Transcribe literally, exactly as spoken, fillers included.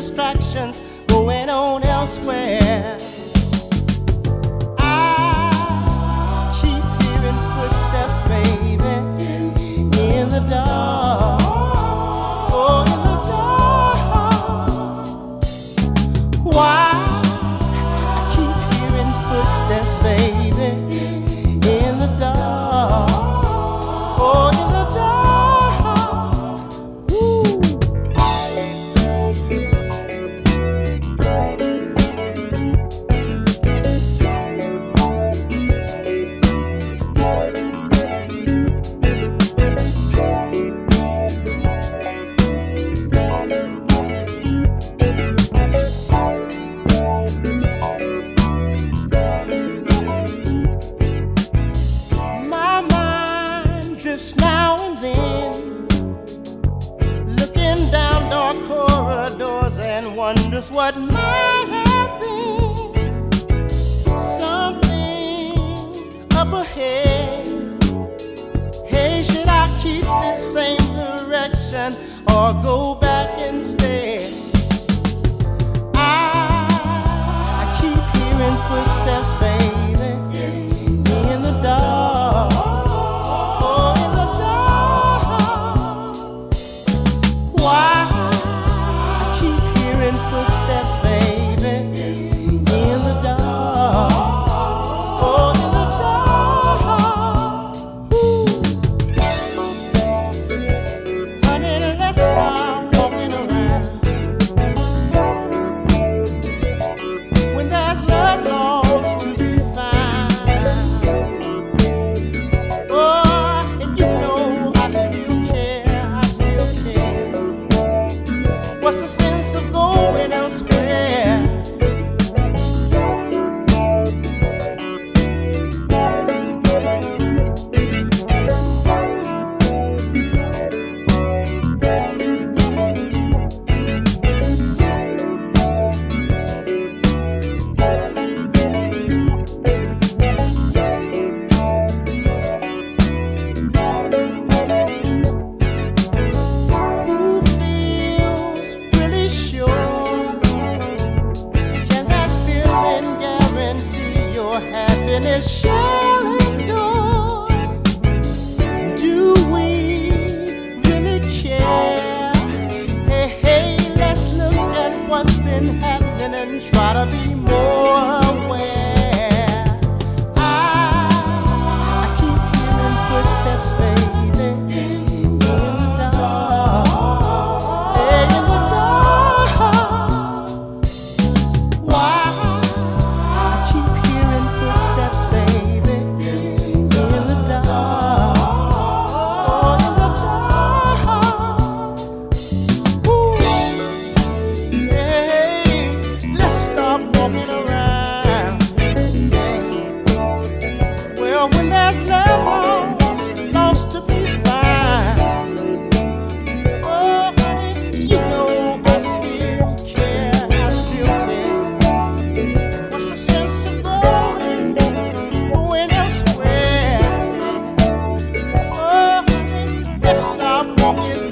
distractions going on elsewhere. I keep hearing footsteps, baby, in the dark. Oh, in the dark. Why? I keep hearing footsteps, baby, in the dark. Oh, in the dark. Ooh. Now and then, looking down dark corridors and wonders what might have been. Something up ahead. Hey, should I keep this same direction or go back instead? I, I keep hearing footsteps, baby, in the dark. Footsteps, baby, in the dark. Oh, in the dark. Ooh. Honey, let's start walking around. When there's love lost to be found. Oh, and you know I still care, I still care. What's the sense of going elsewhere? Happiness shall endure. Do we really care? Hey, hey, let's look at what's been happening and try to be more aware. I, I keep hearing footsteps, baby, in the dark. Hey, in the dark. Why? When there's love lost, lost to be found. Oh, honey, you know I still care, I still care. What's the sense of going, going elsewhere? Oh, honey, let's stop walking.